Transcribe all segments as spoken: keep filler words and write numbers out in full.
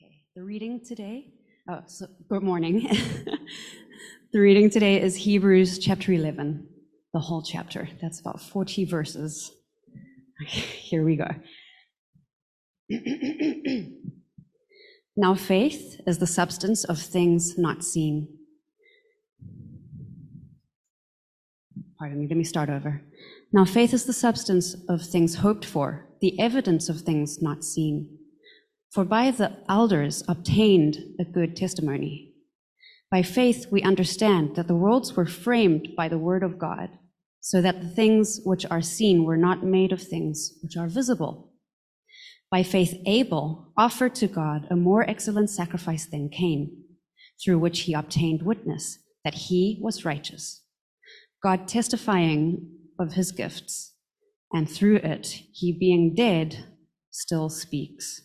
Okay, the reading today, oh, so good morning. The reading today is Hebrews chapter eleven, the whole chapter. That's about forty verses. Okay, here we go. Now faith is the substance of things not seen. Pardon me, let me start over. Now faith is the substance of things hoped for, the evidence of things not seen. For by the elders obtained a good testimony. By faith we understand that the worlds were framed by the word of God, so that the things which are seen were not made of things which are visible. By faith Abel offered to God a more excellent sacrifice than Cain, through which he obtained witness that he was righteous, God testifying of his gifts, and through it he, being dead, still speaks.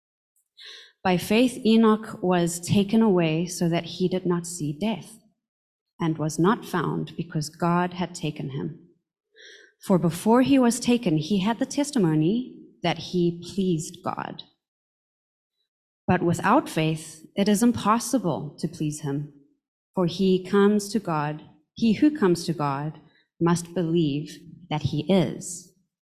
By faith Enoch was taken away so that he did not see death, and was not found because God had taken him. For before he was taken, he had the testimony that he pleased God. But without faith, it is impossible to please him, for he comes to God, he who comes to God must believe that he is,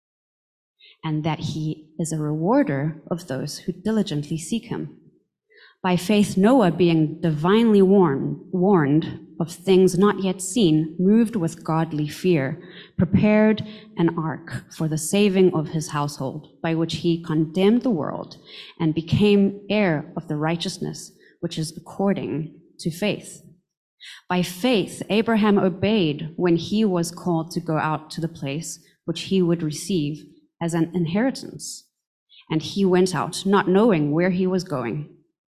and that he is a rewarder of those who diligently seek him. By faith Noah, being divinely warned, warned of things not yet seen, moved with godly fear, prepared an ark for the saving of his household, by which he condemned the world and became heir of the righteousness which is according to faith. By faith Abraham obeyed when he was called to go out to the place which he would receive as an inheritance, and he went out, not knowing where he was going.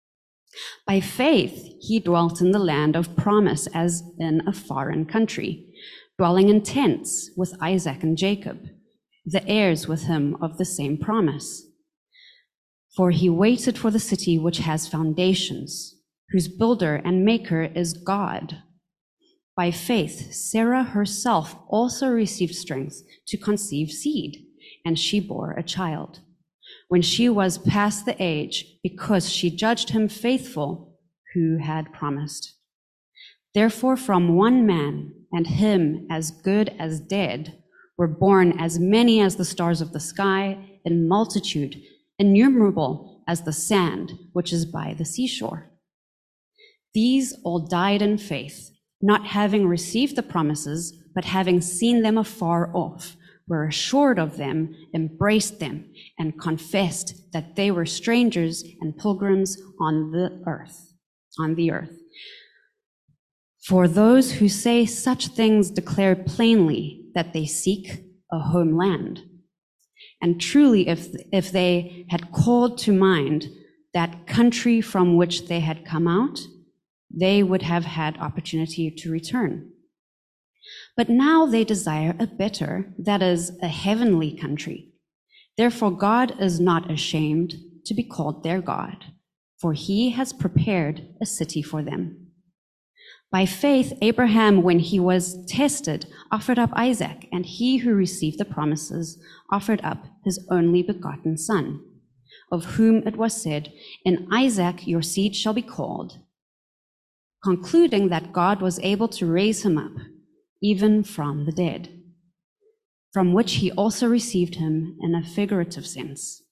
By faith he dwelt in the land of promise as in a foreign country, dwelling in tents with Isaac and Jacob, the heirs with him of the same promise. For he waited for the city which has foundations, whose builder and maker is God. By faith Sarah herself also received strength to conceive seed, and she bore a child when she was past the age, because she judged him faithful who had promised. Therefore from one man, and him as good as dead, were born as many as the stars of the sky, in multitude, innumerable as the sand which is by the seashore. These all died in faith, not having received the promises, but having seen them afar off, were assured of them, embraced them, and confessed that they were strangers and pilgrims on the earth, on the earth. For those who say such things declare plainly that they seek a homeland. And truly, if, if they had called to mind that country from which they had come out, they would have had opportunity to return. But now they desire a better, that is, a heavenly country. Therefore God is not ashamed to be called their God, for he has prepared a city for them. By faith Abraham, when he was tested, offered up Isaac, and he who received the promises offered up his only begotten son, of whom it was said, "In Isaac your seed shall be called," concluding that God was able to raise him up, even from the dead, from which he also received him in a figurative sense.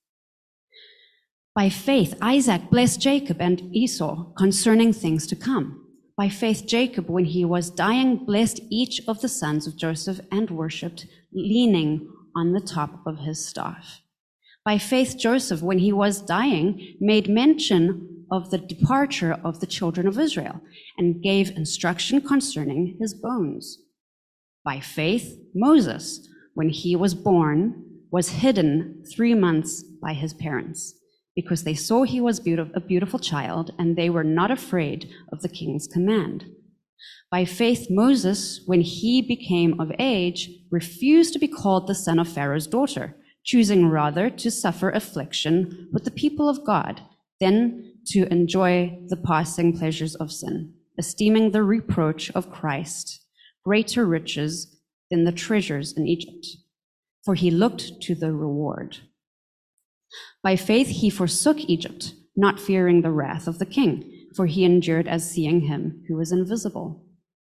By faith Isaac blessed Jacob and Esau concerning things to come. By faith Jacob, when he was dying, blessed each of the sons of Joseph and worshipped, leaning on the top of his staff. By faith Joseph, when he was dying, made mention of the departure of the children of Israel and gave instruction concerning his bones. By faith Moses, when he was born, was hidden three months by his parents, because they saw he was a beautiful child, and they were not afraid of the king's command. By faith Moses, when he became of age, refused to be called the son of Pharaoh's daughter, choosing rather to suffer affliction with the people of God than to enjoy the passing pleasures of sin, esteeming the reproach of Christ greater riches than the treasures in Egypt, for he looked to the reward. By faith he forsook Egypt, not fearing the wrath of the king, for he endured as seeing him who was invisible.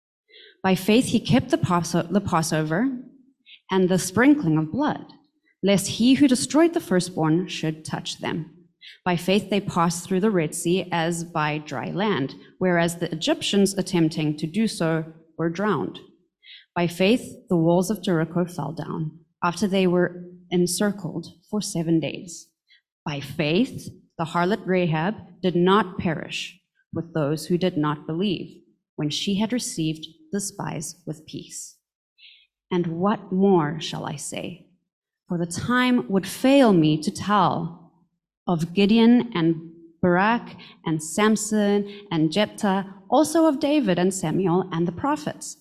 By faith he kept the Passover and the sprinkling of blood, lest he who destroyed the firstborn should touch them. By faith they passed through the Red Sea as by dry land, whereas the Egyptians attempting to do so were drowned. By faith the walls of Jericho fell down after they were encircled for seven days. By faith the harlot Rahab did not perish with those who did not believe, when she had received the spies with peace. And what more shall I say? For the time would fail me to tell of Gideon and Barak and Samson and Jephthah, also of David and Samuel and the prophets,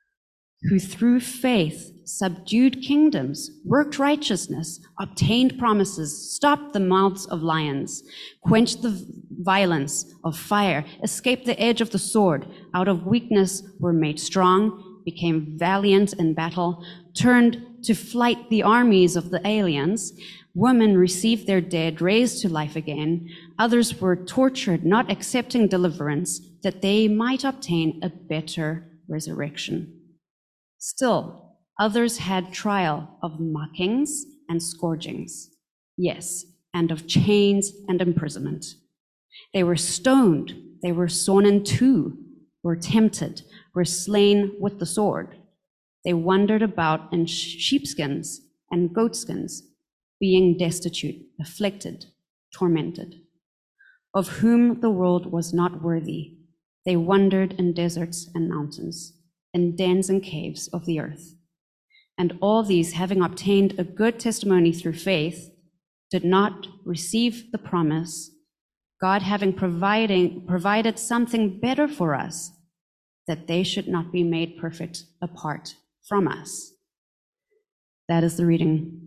who through faith subdued kingdoms, worked righteousness, obtained promises, stopped the mouths of lions, quenched the violence of fire, escaped the edge of the sword, out of weakness were made strong, became valiant in battle, turned to flight the armies of the aliens. Women received their dead raised to life again. Others were tortured, not accepting deliverance, that they might obtain a better resurrection. Still, others had trial of mockings and scourgings, yes, and of chains and imprisonment. They were stoned, they were sawn in two, were tempted, were slain with the sword. They wandered about in sheepskins and goatskins, being destitute, afflicted, tormented, of whom the world was not worthy. They wandered in deserts and mountains, in dens and caves of the earth. And all these, having obtained a good testimony through faith, did not receive the promise, God having providing, provided something better for us, that they should not be made perfect apart from us. That is the reading.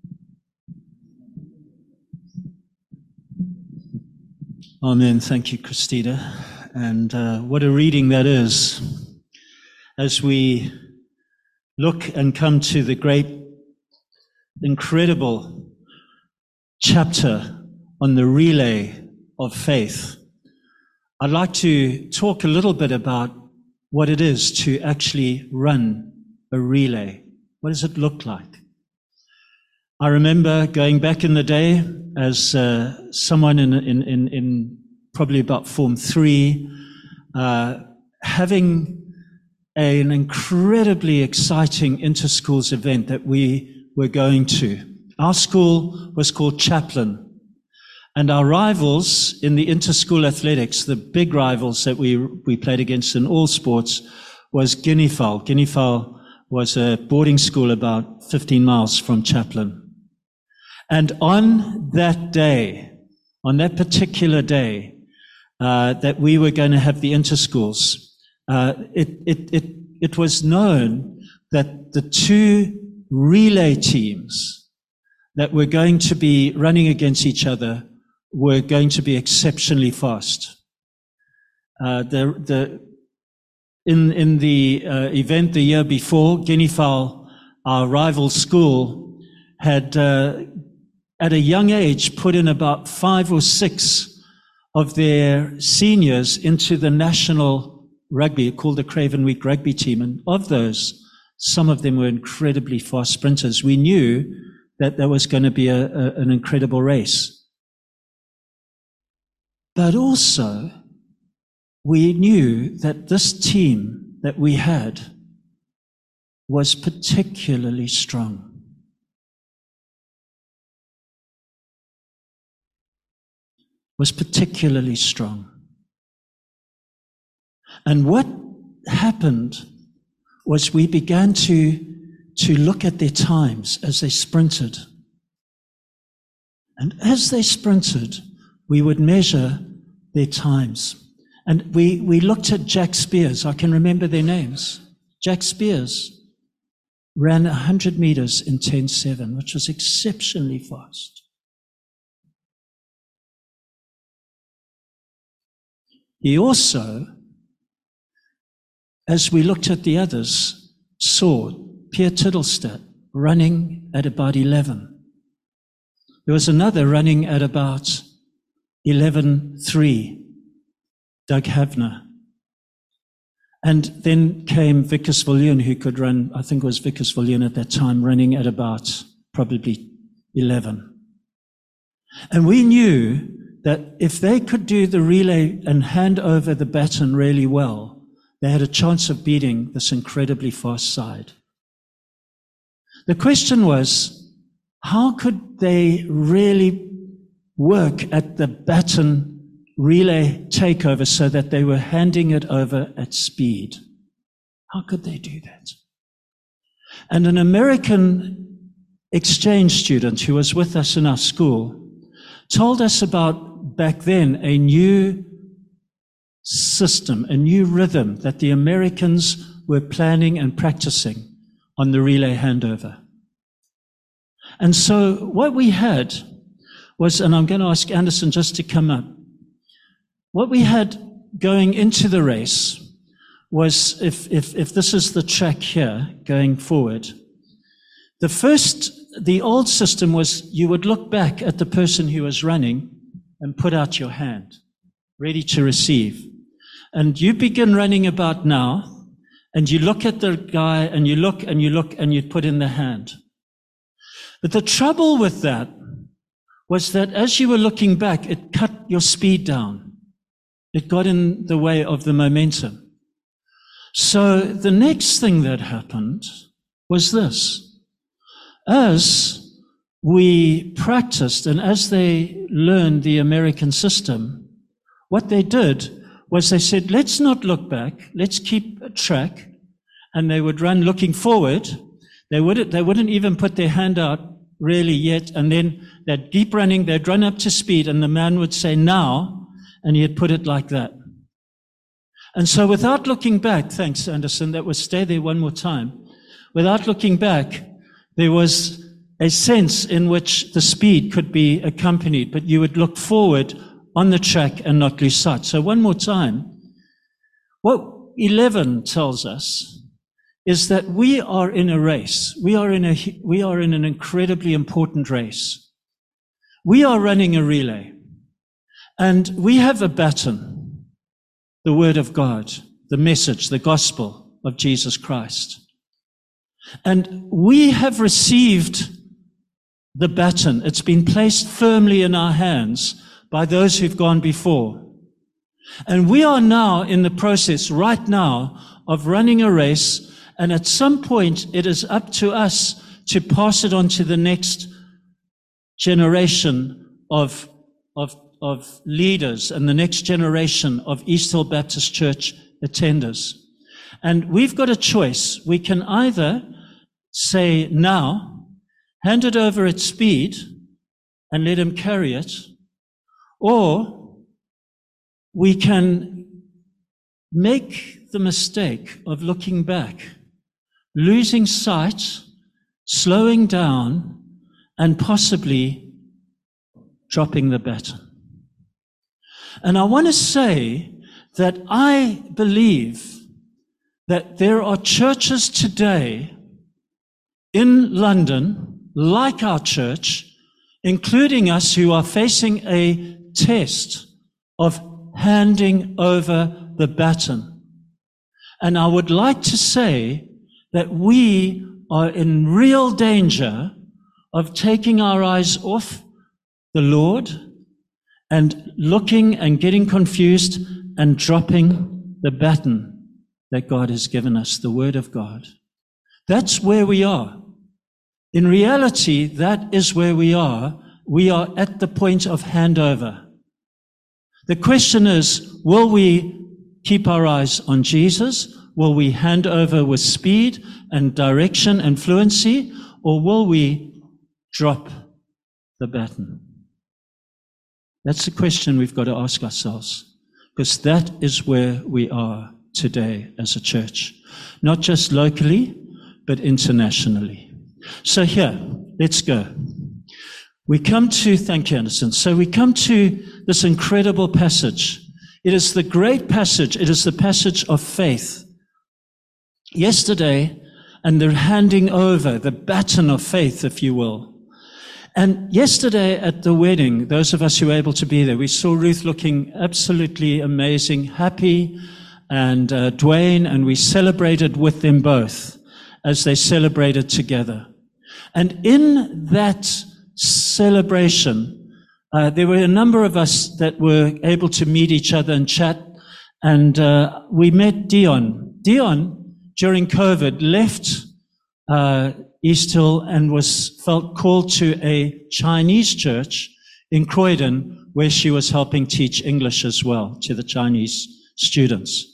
Amen. Thank you, Christina. And uh, what a reading that is. As we look and come to the great, incredible chapter on the relay of faith, I'd like to talk a little bit about what it is to actually run a relay. What does it look like? I remember going back in the day as uh, someone in, in, in, in probably about Form three, uh, having an incredibly exciting inter-schools event that we were going to. Our school was called Chaplin, and our rivals in the inter-school athletics, the big rivals that we we played against in all sports, was Guinea Fowl. Guinea Fowl was a boarding school about fifteen miles from Chaplin. And on that day, on that particular day, uh, that we were going to have the inter-schools, Uh, it, it, it, it was known that the two relay teams that were going to be running against each other were going to be exceptionally fast. Uh, the, the, in, in the uh, event the year before, Guinea Fowl, our rival school, had uh, at a young age put in about five or six of their seniors into the national rugby, called the Craven Week rugby team. And of those, some of them were incredibly fast sprinters. We knew that there was going to be a, a, an incredible race. But also, we knew that this team that we had was particularly strong. Was particularly strong. And what happened was we began to, to look at their times as they sprinted. And as they sprinted, we would measure their times. And we, we looked at Jack Spears. I can remember their names. Jack Spears ran one hundred meters in ten seven, which was exceptionally fast. He also, as we looked at the others, saw Pierre Tiddlestad running at about eleven. There was another running at about eleven three, Doug Havner. And then came Vickers Viljoen, who could run, I think it was Vickers Viljoen at that time, running at about probably eleven. And we knew that if they could do the relay and hand over the baton really well, they had a chance of beating this incredibly fast side. The question was, how could they really work at the baton relay takeover so that they were handing it over at speed? How could they do that? And an American exchange student who was with us in our school told us about, back then, a new system, a new rhythm that the Americans were planning and practicing on the relay handover. And so what we had was, and I'm going to ask Anderson just to come up, what we had going into the race was, if, if, if this is the track here going forward, the first, the old system was you would look back at the person who was running and put out your hand, ready to receive. And you begin running about now, and you look at the guy, and you look, and you look, and you put in the hand. But the trouble with that was that as you were looking back, it cut your speed down. It got in the way of the momentum. So the next thing that happened was this. As we practiced and as they learned the American system, what they did was they said, let's not look back, let's keep a track. And they would run looking forward. They wouldn't, they wouldn't even put their hand out really yet. And then they'd keep running, they'd run up to speed, and the man would say, now, and he'd put it like that. And so without looking back, thanks, Anderson, that was stay there one more time. Without looking back, there was a sense in which the speed could be accompanied, but you would look forward on the track and not lose sight. So one more time, what eleven tells us is that we are in a race. We are in a, we are in an incredibly important race. We are running a relay. And we have a baton, the Word of God, the message, the gospel of Jesus Christ. And we have received the baton. It's been placed firmly in our hands by those who've gone before. And we are now in the process right now of running a race, and at some point it is up to us to pass it on to the next generation of, of, of leaders and the next generation of East Hill Baptist Church attenders. And we've got a choice. We can either say now, hand it over at speed and let him carry it, or we can make the mistake of looking back, losing sight, slowing down, and possibly dropping the baton. And I want to say that I believe that there are churches today in London, like our church, including us, who are facing a test of handing over the baton. And I would like to say that we are in real danger of taking our eyes off the Lord and looking and getting confused and dropping the baton that God has given us, the Word of God. That's where we are. In reality, that is where we are. We are at the point of handover. The question is, will we keep our eyes on Jesus? Will we hand over with speed and direction and fluency? Or will we drop the baton? That's the question we've got to ask ourselves, because that is where we are today as a church, not just locally, but internationally. So here, let's go. We come to, thank you, Anderson. So we come to this incredible passage. It is the great passage. It is the passage of faith. Yesterday, and the handing over, the baton of faith, if you will. And yesterday at the wedding, those of us who were able to be there, we saw Ruth looking absolutely amazing, happy, and uh, Dwayne, and we celebrated with them both as they celebrated together. And in that celebration, uh, there were a number of us that were able to meet each other and chat, and uh, we met Dion. Dion, during COVID, left uh, East Hill and was felt called to a Chinese church in Croydon, where she was helping teach English as well to the Chinese students.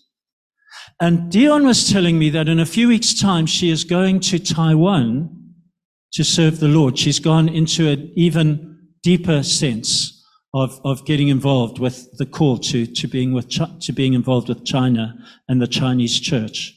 And Dion was telling me that in a few weeks' time, she is going to Taiwan to serve the Lord. She's gone into an even deeper sense of, of getting involved with the call to, to being with, to being involved with China and the Chinese church.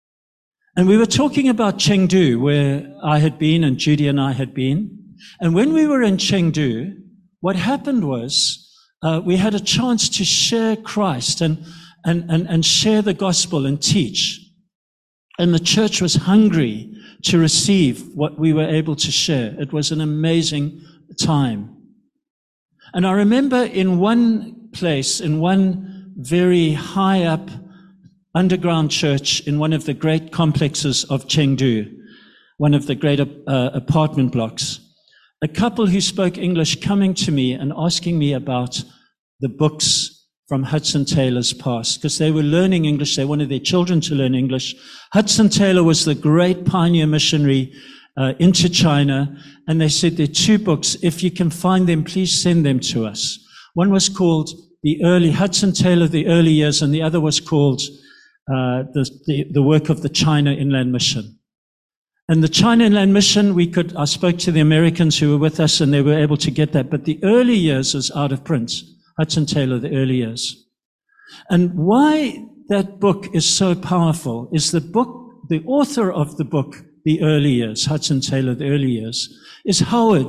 And we were talking about Chengdu, where I had been and Judy and I had been. And when we were in Chengdu, what happened was uh, we had a chance to share Christ and, and, and, and share the gospel and teach. And the church was hungry to receive what we were able to share. It was an amazing time. And I remember in one place, in one very high up underground church in one of the great complexes of Chengdu, one of the great uh, apartment blocks, a couple who spoke English coming to me and asking me about the books from Hudson Taylor's past, because they were learning English. They wanted their children to learn English. Hudson Taylor was the great pioneer missionary uh, into China, and they said there are two books. If you can find them, please send them to us. One was called The Early, Hudson Taylor, The Early Years, and the other was called Uh, the, the, the work of the China Inland Mission. And the China Inland Mission, we could, I spoke to the Americans who were with us and they were able to get that, but the early years is out of print. Hudson Taylor, The Early Years. And why that book is so powerful is the book, the author of the book, The Early Years, Hudson Taylor, The Early Years, is Howard,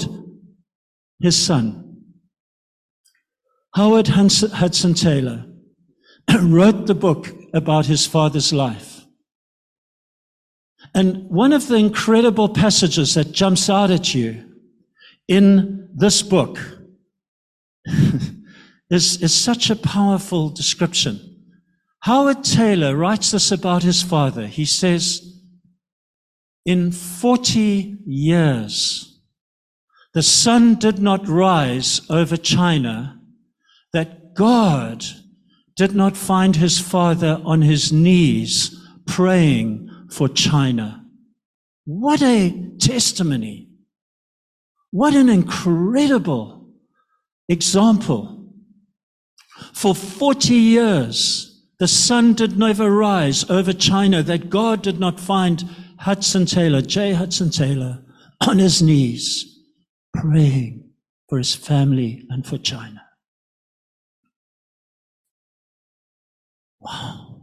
his son. Howard Hudson Taylor wrote the book about his father's life. And one of the incredible passages that jumps out at you in this book is, is such a powerful description. Howard Taylor writes this about his father. He says, in forty years, the sun did not rise over China, that God did not find his father on his knees praying for China. What a testimony. What an incredible example. For forty years, the sun did never rise over China, that God did not find Hudson Taylor, J. Hudson Taylor, on his knees praying for his family and for China. Wow.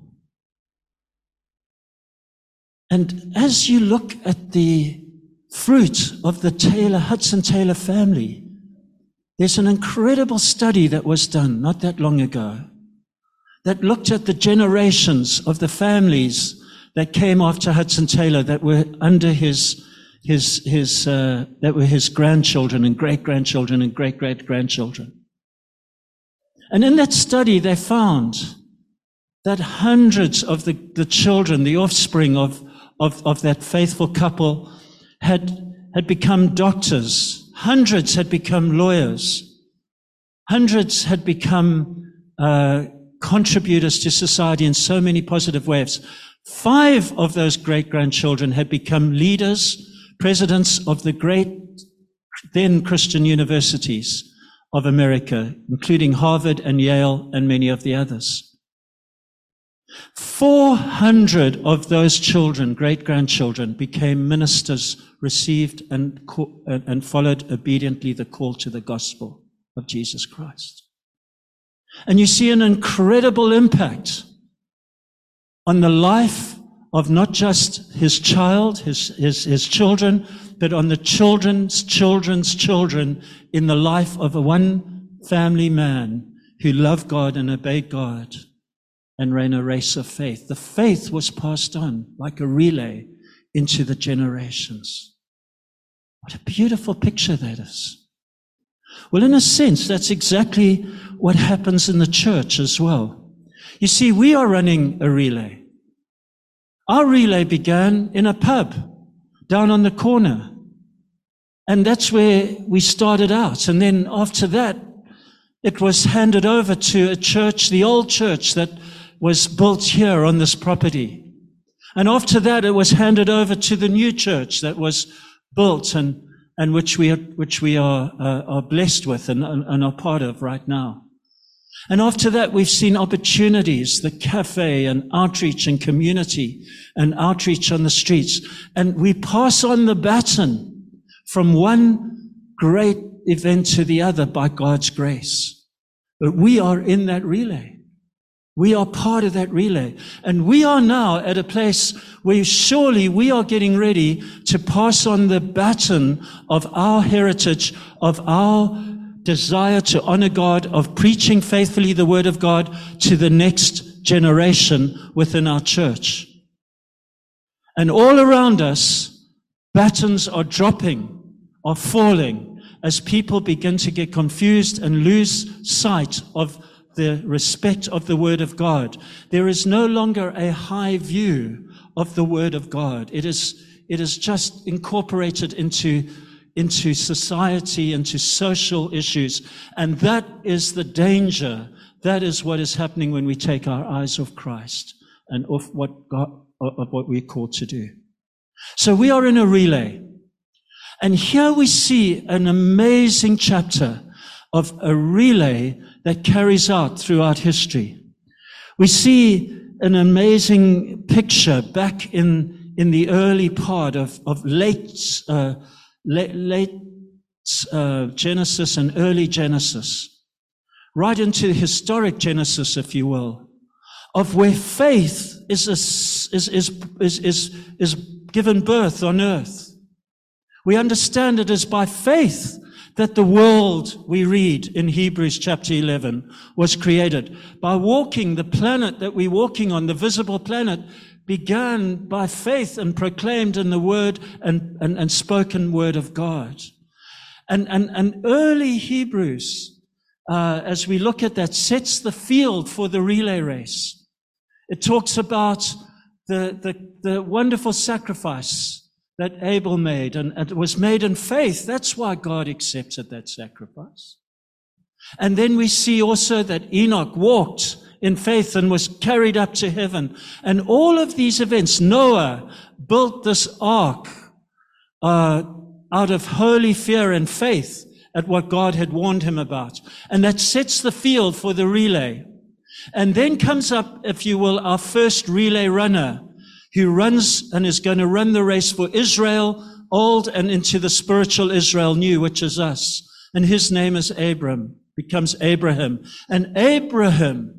And as you look at the fruit of the Taylor, Hudson Taylor family, there's an incredible study that was done not that long ago that looked at the generations of the families that came after Hudson Taylor that were under his, his, his, uh, that were his grandchildren and great-grandchildren and great-great-grandchildren. And in that study, they found that hundreds of the, the children, the offspring of, of, of that faithful couple had, had become doctors. Hundreds had become lawyers. Hundreds had become uh, contributors to society in so many positive ways. Five of those great-grandchildren had become leaders, presidents of the great then Christian universities of America, including Harvard and Yale and many of the others. four hundred of those children, great-grandchildren, became ministers, received and, and followed obediently the call to the gospel of Jesus Christ. And you see an incredible impact on the life of not just his child, his, his, his children, but on the children's children's children in the life of a one family man who loved God and obeyed God and ran a race of faith. The faith was passed on like a relay into the generations. What a beautiful picture that is. Well, in a sense, that's exactly what happens in the church as well. You see, we are running a relay. Our relay began in a pub down on the corner. And that's where we started out. And then after that, it was handed over to a church, the old church that was built here on this property. And after that, it was handed over to the new church that was built and, and which we are, which we are, uh, are blessed with and, and, and are part of right now. And after that, we've seen opportunities, the cafe and outreach and community and outreach on the streets. And we pass on the baton from one great event to the other by God's grace. But we are in that relay. We are part of that relay. And we are now at a place where surely we are getting ready to pass on the baton of our heritage, of our desire to honor God, of preaching faithfully the word of God to the next generation within our church. And all around us, batons are dropping, are falling, as people begin to get confused and lose sight of the respect of the word of God. There is no longer a high view of the word of God. It is, it is just incorporated into into society, into social issues. And that is the danger. That is what is happening when we take our eyes off Christ and off what God, of what we're called to do. So we are in a relay. And here we see an amazing chapter of a relay that carries out throughout history. We see an amazing picture back in, in the early part of, of late, uh, Late, late uh, Genesis and early Genesis, right into historic Genesis, if you will, of where faith is, a, is, is, is, is, is given birth on earth. We understand it is by faith that the world, we read in Hebrews chapter eleven, was created. By walking the planet that we're walking on, the visible planet, began by faith and proclaimed in the word and, and, and spoken word of God. And, and, and early Hebrews, uh, as we look at that, sets the field for the relay race. It talks about the, the, the wonderful sacrifice that Abel made, and, and it was made in faith. That's why God accepted that sacrifice. And then we see also that Enoch walked in faith and was carried up to heaven. And all of these events, Noah built this ark uh, out of holy fear and faith at what God had warned him about. And that sets the field for the relay. And then comes up, if you will, our first relay runner who runs and is going to run the race for Israel, old and into the spiritual Israel new, which is us. And his name is Abram, becomes Abraham. And Abraham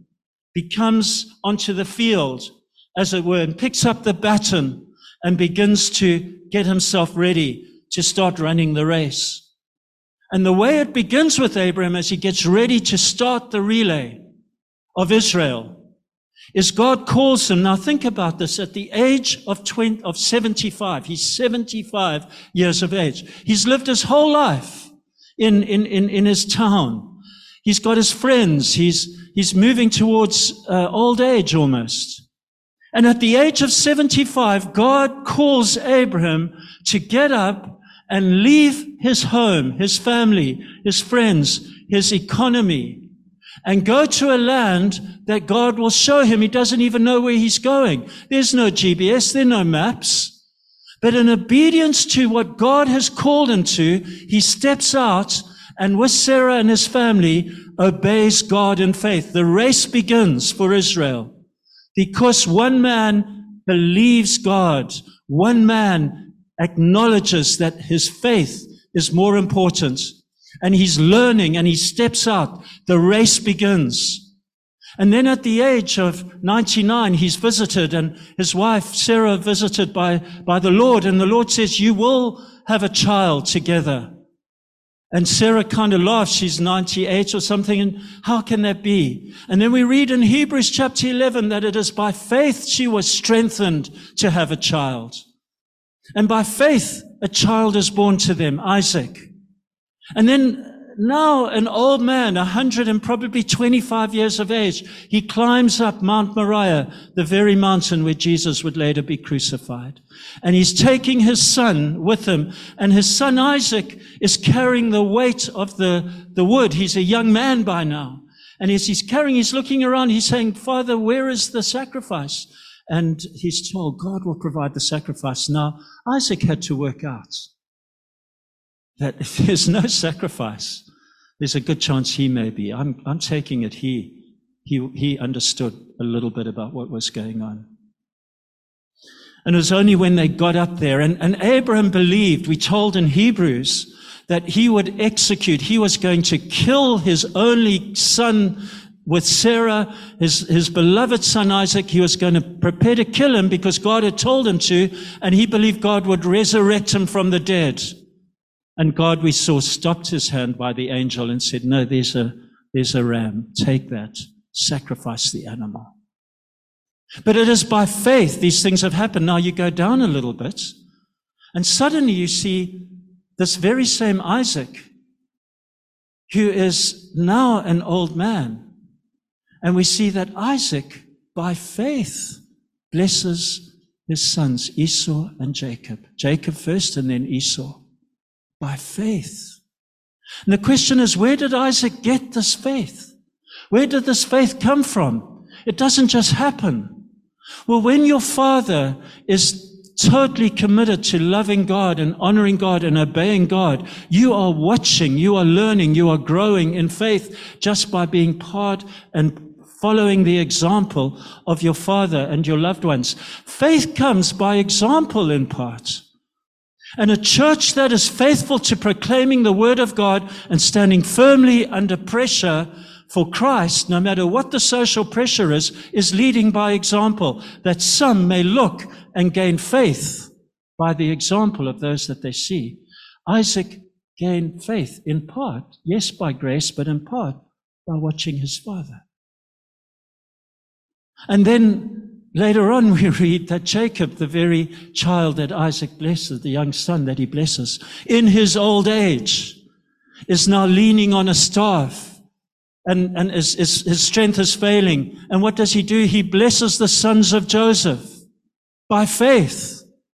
becomes onto the field, as it were, and picks up the baton and begins to get himself ready to start running the race. And the way it begins with Abraham as he gets ready to start the relay of Israel is God calls him. Now think about this. At the age of twenty, of seventy-five, he's seventy-five years of age. He's lived his whole life in, in, in, in his town. He's got his friends. He's, he's moving towards uh, old age almost. And at the age of seventy-five, God calls Abraham to get up and leave his home, his family, his friends, his economy, and go to a land that God will show him. He doesn't even know where he's going. There's no G P S, there are no maps. But in obedience to what God has called him to, he steps out and with Sarah and his family obeys God in faith. The race begins for Israel because one man believes God. One man acknowledges that his faith is more important. And he's learning and he steps out. The race begins. And then at the age of ninety-nine, he's visited, and his wife, Sarah, visited by, by the Lord. And the Lord says, you will have a child together. And Sarah kind of laughs. She's ninety-eight or something. And how can that be? And then we read in Hebrews chapter eleven that it is by faith she was strengthened to have a child. And by faith, a child is born to them, Isaac. And then now an old man, a hundred and probably twenty-five years of age, he climbs up Mount Moriah, the very mountain where Jesus would later be crucified. And he's taking his son with him, and his son Isaac is carrying the weight of the, the wood. He's a young man by now. And as he's carrying, he's looking around, he's saying, Father, where is the sacrifice? And he's told, God will provide the sacrifice. Now, Isaac had to work out that if there's no sacrifice, there's a good chance he may be. I'm, I'm taking it he, he, he understood a little bit about what was going on. And it was only when they got up there, and, and Abraham believed, we told in Hebrews, that he would execute, he was going to kill his only son with Sarah, his, his beloved son Isaac. He was going to prepare to kill him because God had told him to, and he believed God would resurrect him from the dead. And God, we saw, stopped his hand by the angel and said, no, there's a, there's a ram. Take that. Sacrifice the animal. But it is by faith these things have happened. Now you go down a little bit, and suddenly you see this very same Isaac, who is now an old man. And we see that Isaac, by faith, blesses his sons, Esau and Jacob. Jacob first and then Esau. By faith. And the question is, where did Isaac get this faith? Where did this faith come from? It doesn't just happen. Well, when your father is totally committed to loving God and honoring God and obeying God, you are watching, you are learning, you are growing in faith just by being part and following the example of your father and your loved ones. Faith comes by example in part. And a church that is faithful to proclaiming the word of God and standing firmly under pressure for Christ, no matter what the social pressure is, is leading by example, that some may look and gain faith by the example of those that they see. Isaac gained faith in part, yes, by grace, but in part by watching his father. And then later on we read that Jacob, the very child that Isaac blesses, the young son that he blesses, in his old age, is now leaning on a staff. And, and his, his, his strength is failing. And what does he do? He blesses the sons of Joseph by faith.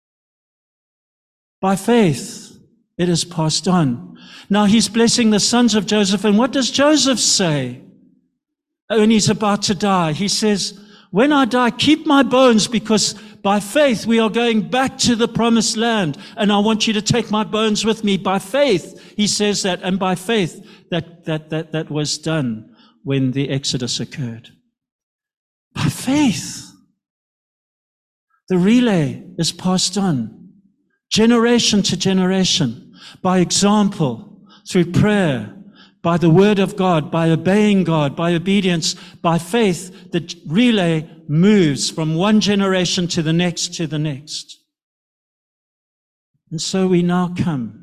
By faith, it is passed on. Now he's blessing the sons of Joseph. And what does Joseph say when he's about to die? He says, when I die, keep my bones, because by faith we are going back to the promised land. And I want you to take my bones with me. By faith, he says that. And by faith, That, that, that, that was done when the Exodus occurred. By faith. The relay is passed on, generation to generation, by example, through prayer, by the word of God, by obeying God, by obedience, by faith. The relay moves from one generation to the next to the next. And so we now come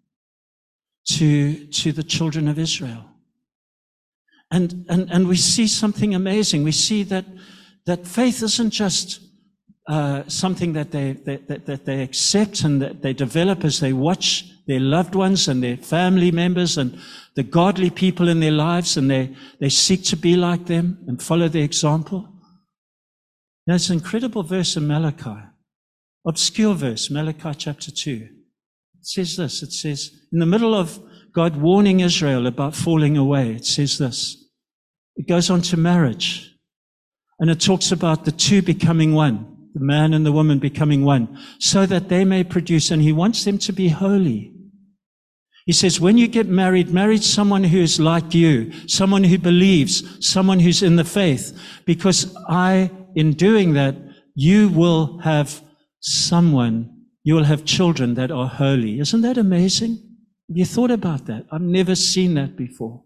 to, to the children of Israel. And, and, and we see something amazing. We see that, that faith isn't just uh, something that they, that, that, that they accept and that they develop as they watch their loved ones and their family members and the godly people in their lives, and they, they seek to be like them and follow their example. There's an incredible verse in Malachi, obscure verse, Malachi chapter two. It says this, it says, in the middle of God warning Israel about falling away, it says this. It goes on to marriage, and it talks about the two becoming one, the man and the woman becoming one, so that they may produce, and he wants them to be holy. He says, when you get married, marry someone who is like you, someone who believes, someone who's in the faith, because I, in doing that, you will have someone You will have children that are holy. Isn't that amazing? Have you thought about that? I've never seen that before.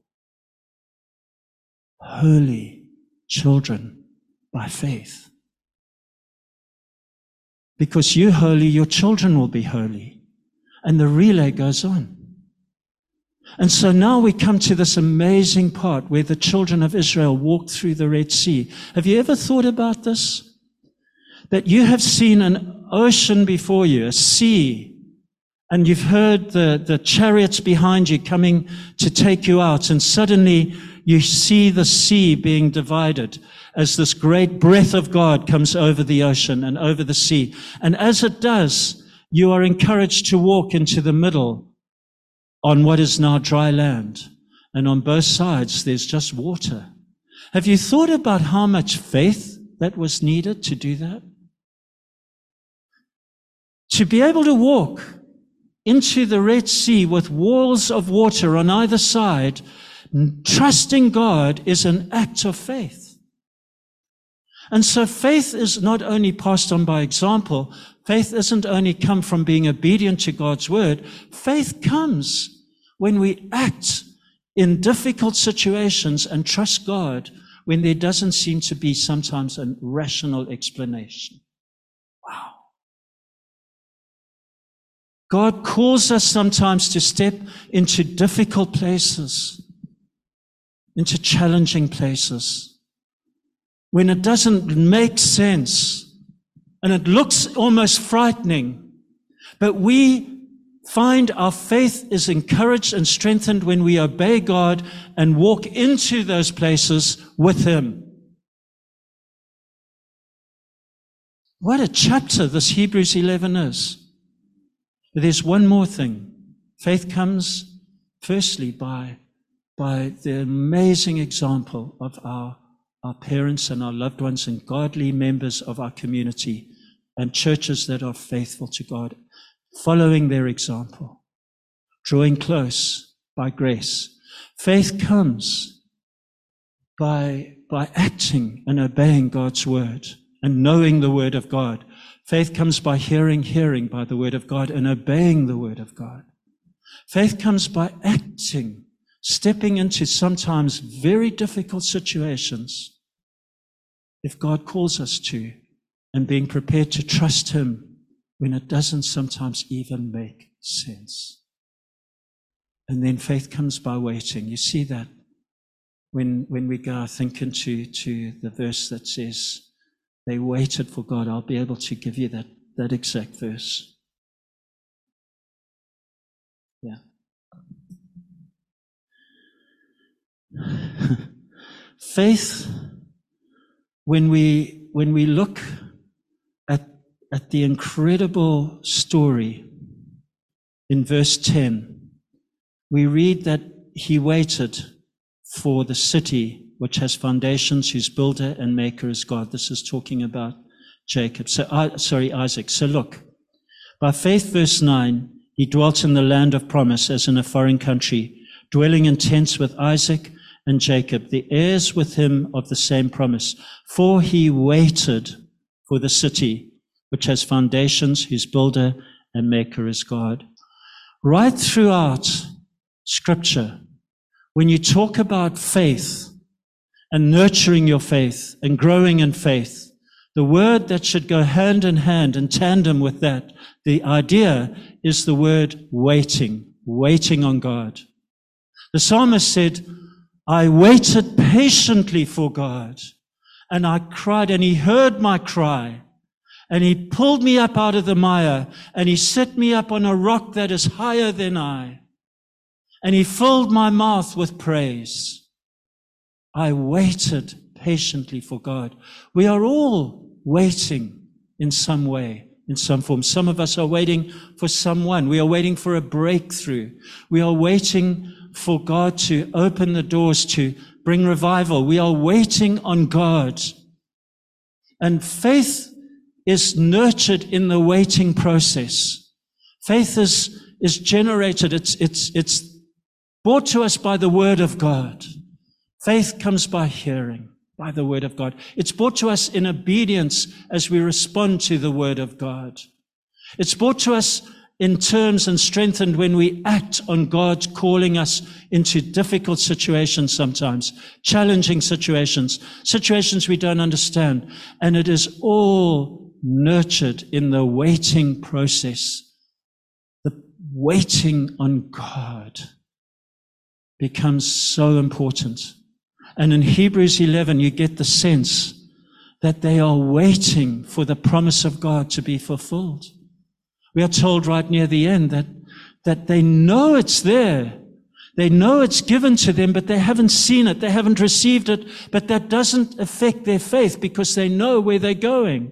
Holy children by faith. Because you're holy, your children will be holy. And the relay goes on. And so now we come to this amazing part where the children of Israel walked through the Red Sea. Have you ever thought about this? That you have seen an ocean before you, a sea, and you've heard the, the chariots behind you coming to take you out, and suddenly you see the sea being divided as this great breath of God comes over the ocean and over the sea. And as it does, you are encouraged to walk into the middle on what is now dry land. And on both sides, there's just water. Have you thought about how much faith that was needed to do that? To be able to walk into the Red Sea with walls of water on either side, trusting God, is an act of faith. And so faith is not only passed on by example. Faith isn't only come from being obedient to God's word. Faith comes when we act in difficult situations and trust God when there doesn't seem to be sometimes a rational explanation. Wow. God calls us sometimes to step into difficult places, into challenging places, when it doesn't make sense and it looks almost frightening. But we find our faith is encouraged and strengthened when we obey God and walk into those places with Him. What a chapter this Hebrews eleven is. But there's one more thing. Faith comes firstly by, by the amazing example of our, our parents and our loved ones and godly members of our community and churches that are faithful to God, following their example, drawing close by grace. Faith comes by, by acting and obeying God's word and knowing the word of God. Faith comes by hearing, hearing by the word of God and obeying the word of God. Faith comes by acting, stepping into sometimes very difficult situations, if God calls us to, and being prepared to trust Him when it doesn't sometimes even make sense. And then faith comes by waiting. You see that when, when we go, I think, into to the verse that says, they waited for God. I'll be able to give you that, that exact verse. Yeah. Faith, when we, when we look at, at the incredible story in verse ten, we read that he waited for the city which has foundations, whose builder and maker is God. This is talking about Jacob. So, uh, sorry, Isaac. So look, by faith, verse nine, he dwelt in the land of promise as in a foreign country, dwelling in tents with Isaac and Jacob, the heirs with him of the same promise. For he waited for the city which has foundations, whose builder and maker is God. Right throughout Scripture, when you talk about faith and nurturing your faith and growing in faith, the word that should go hand in hand in tandem with that, the idea is the word waiting, waiting on God. The psalmist said, I waited patiently for God, and I cried, and He heard my cry, and He pulled me up out of the mire, and He set me up on a rock that is higher than I, and He filled my mouth with praise. I waited patiently for God. We are all waiting in some way, in some form. Some of us are waiting for someone. We are waiting for a breakthrough. We are waiting for God to open the doors to bring revival. We are waiting on God. And faith is nurtured in the waiting process. Faith is, is generated. It's, it's, it's brought to us by the word of God. Faith comes by hearing, by the word of God. It's brought to us in obedience as we respond to the word of God. It's brought to us in terms and strengthened when we act on God calling us into difficult situations sometimes, challenging situations, situations we don't understand. And it is all nurtured in the waiting process. The waiting on God becomes so important. And in Hebrews eleven, you get the sense that they are waiting for the promise of God to be fulfilled. We are told right near the end that that they know it's there. They know it's given to them, but they haven't seen it. They haven't received it, but that doesn't affect their faith because they know where they're going.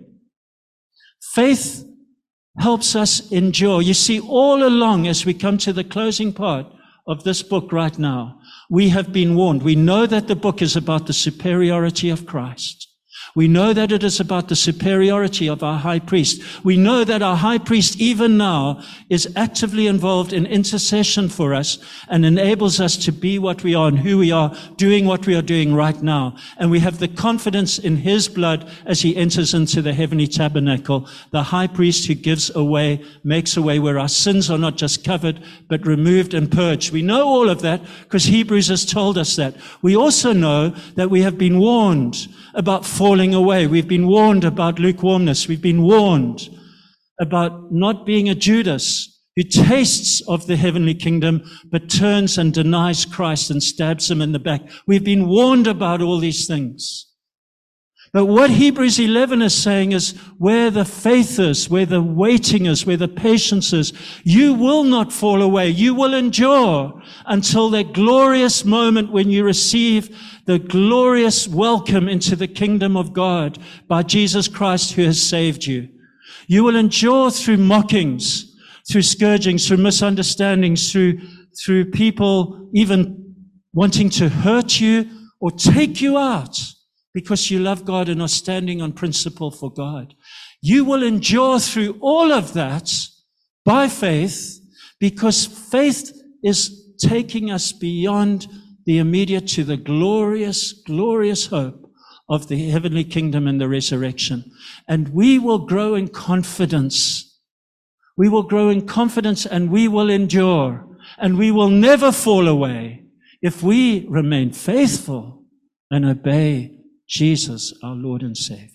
Faith helps us endure. You see, all along as we come to the closing part of this book right now, we have been warned. We know that the book is about the superiority of Christ. We know that it is about the superiority of our high priest. We know that our high priest, even now, is actively involved in intercession for us and enables us to be what we are and who we are, doing what we are doing right now. And we have the confidence in his blood as he enters into the heavenly tabernacle, the high priest who gives away, makes a way where our sins are not just covered, but removed and purged. We know all of that because Hebrews has told us that. We also know that we have been warned about falling away. We've been warned about lukewarmness. We've been warned about not being a Judas who tastes of the heavenly kingdom but turns and denies Christ and stabs him in the back. We've been warned about all these things. But what Hebrews eleven is saying is where the faith is, where the waiting is, where the patience is, you will not fall away. You will endure until that glorious moment when you receive the glorious welcome into the kingdom of God by Jesus Christ who has saved you. You will endure through mockings, through scourgings, through misunderstandings, through, through people even wanting to hurt you or take you out because you love God and are standing on principle for God. You will endure through all of that by faith because faith is taking us beyond the immediate to the glorious, glorious hope of the heavenly kingdom and the resurrection. And we will grow in confidence. We will grow in confidence and we will endure. And we will never fall away if we remain faithful and obey Jesus, our Lord and Savior.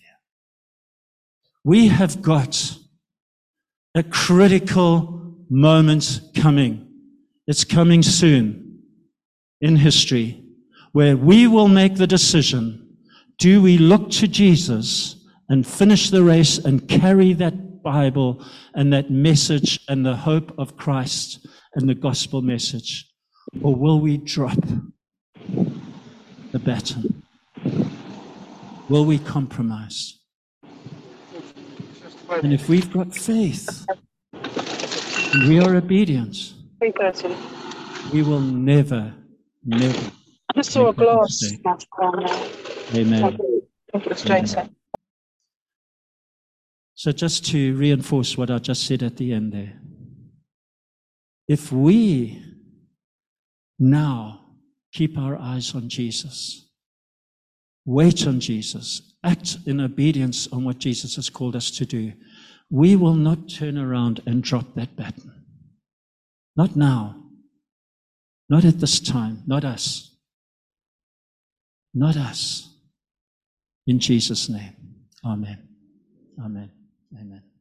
We have got a critical moment coming. It's coming soon in history, where we will make the decision, do we look to Jesus and finish the race and carry that Bible and that message and the hope of Christ and the gospel message, or will we drop the baton? Will we compromise? And if we've got faith and we are obedient, we will never Never. I just saw a glass. Amen. Amen. So just to reinforce what I just said at the end there, if we now keep our eyes on Jesus, wait on Jesus, act in obedience on what Jesus has called us to do, we will not turn around and drop that baton. Not now. Not at this time, not us. Not us. In Jesus' name, amen. Amen. Amen.